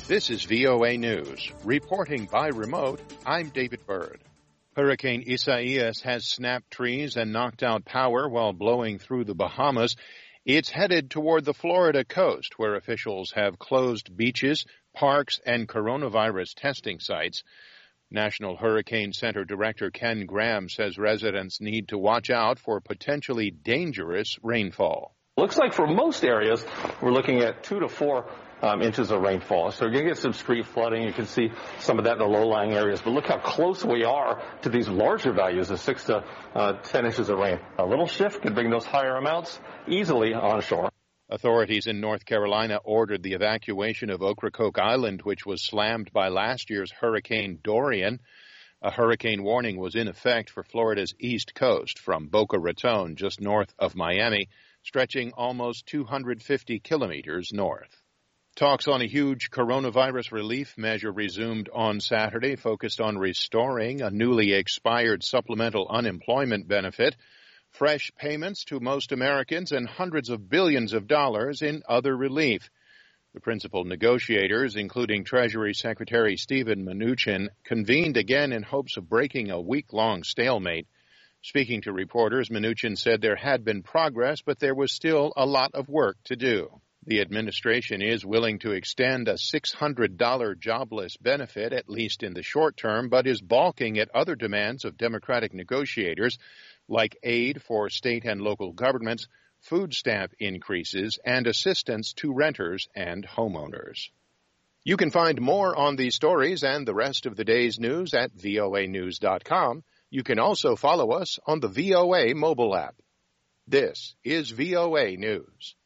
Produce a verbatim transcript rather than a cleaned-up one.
This is V O A News. Reporting by remote, I'm David Byrd. Hurricane Isaias has snapped trees and knocked out power while blowing through the Bahamas. It's headed toward the Florida coast, where officials have closed beaches, parks, and coronavirus testing sites. National Hurricane Center Director Ken Graham says residents need to watch out for potentially dangerous rainfall. Looks like for most areas, we're looking at two to four um, inches of rainfall. So you're going to get some street flooding. You can see some of that in the low-lying areas. But look how close we are to these larger values of six to uh, ten inches of rain. A little shift could bring those higher amounts easily onshore. Authorities in North Carolina ordered the evacuation of Ocracoke Island, which was slammed by last year's Hurricane Dorian. A hurricane warning was in effect for Florida's east coast from Boca Raton, just north of Miami, stretching almost two hundred fifty kilometers north. Talks on a huge coronavirus relief measure resumed on Saturday, focused on restoring a newly expired supplemental unemployment benefit, fresh payments to most Americans, and hundreds of billions of dollars in other relief. The principal negotiators, including Treasury Secretary Steven Mnuchin, convened again in hopes of breaking a week-long stalemate. Speaking to reporters, Mnuchin said there had been progress, but there was still a lot of work to do. The administration is willing to extend a six hundred dollars jobless benefit, at least in the short term, but is balking at other demands of Democratic negotiators, like aid for state and local governments, food stamp increases, and assistance to renters and homeowners. You can find more on these stories and the rest of the day's news at V O A news dot com. You can also follow us on the V O A mobile app. This is V O A News.